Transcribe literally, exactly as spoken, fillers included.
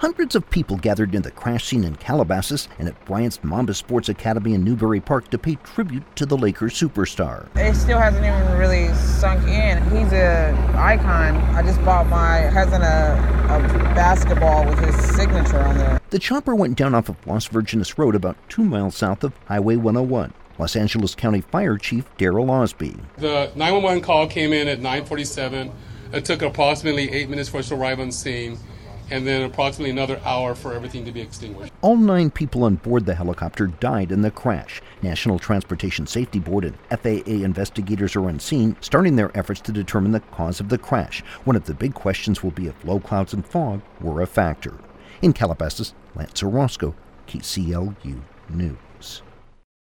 Hundreds of people gathered in the crash scene in Calabasas and at Bryant's Mamba Sports Academy in Newbury Park to pay tribute to the Lakers superstar. It still hasn't even really sunk in. He's an icon. I just bought my cousin a, a basketball with his signature on there. The chopper went down off of Las Virgenes Road about two miles south of Highway one oh one. Los Angeles County Fire Chief Daryl Osby. The nine one one call came in at nine forty-seven. It took approximately eight minutes for us to arrive on scene, and then approximately another hour for everything to be extinguished. All nine people on board the helicopter died in the crash. National Transportation Safety Board and F A A investigators are on scene, starting their efforts to determine the cause of the crash. One of the big questions will be if low clouds and fog were a factor. In Calabasas, Lance Orozco, K C L U News.